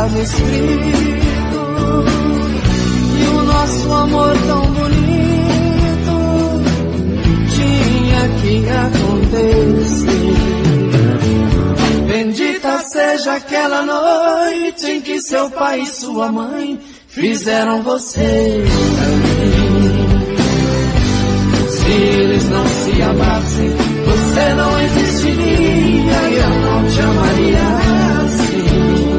estava escrito, e o nosso amor tão bonito tinha que acontecer. Bendita seja aquela noite em que seu pai e sua mãe fizeram você pra mim. Se eles não se amassem, você não existiria e eu não te amaria assim.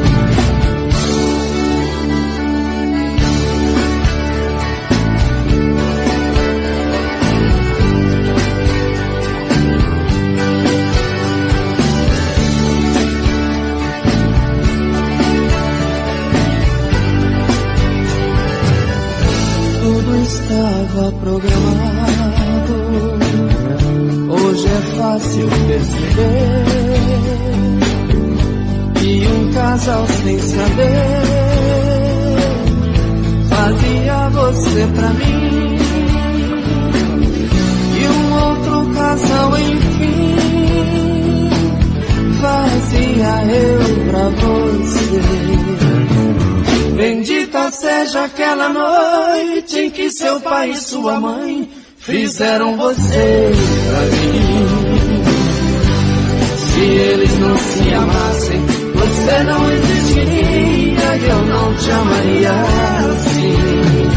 Tudo estava programado. Hoje é fácil perceber que um casal sem saber fazia você pra mim, e um outro casal enfim fazia eu pra você. Bendita seja aquela noite em que seu pai e sua mãe fizeram você pra mim. Se eles não se amassem, você não existiria e eu não te amaria assim.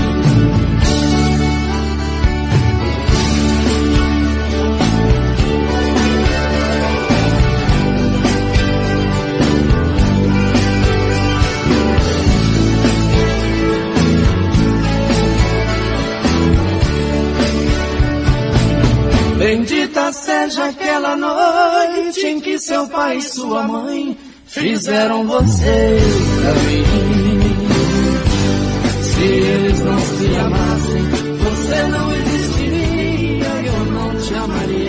Bendita seja aquela noite em que seu pai e sua mãe fizeram você pra mim. Se eles não se amassem, você não existiria e eu não te amaria.